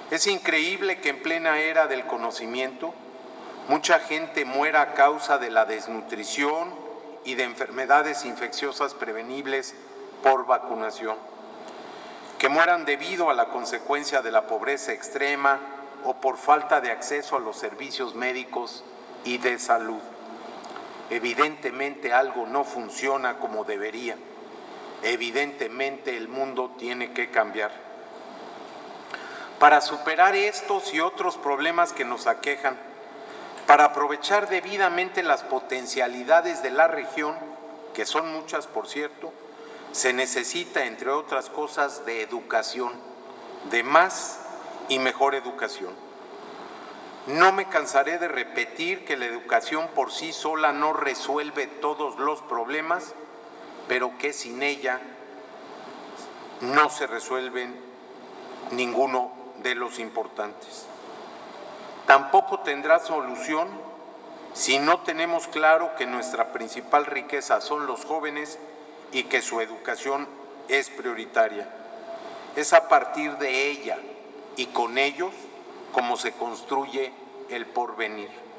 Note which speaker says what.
Speaker 1: Es increíble que en plena era del conocimiento mucha gente muera a causa de la desnutrición y de enfermedades infecciosas prevenibles por vacunación, que mueran debido a la consecuencia de la pobreza extrema o por falta de acceso a los servicios médicos y de salud. Evidentemente algo no funciona como debería. Evidentemente el mundo tiene que cambiar. Para superar estos y otros problemas que nos aquejan, para aprovechar debidamente las potencialidades de la región, que son muchas por cierto, se necesita, entre otras cosas, de educación, de más y mejor educación. No me cansaré de repetir que la educación por sí sola no resuelve todos los problemas, pero que sin ella no se resuelven ninguno de los importantes. Tampoco tendrá solución si no tenemos claro que nuestra principal riqueza son los jóvenes y que su educación es prioritaria. Es a partir de ella y con ellos como se construye el porvenir.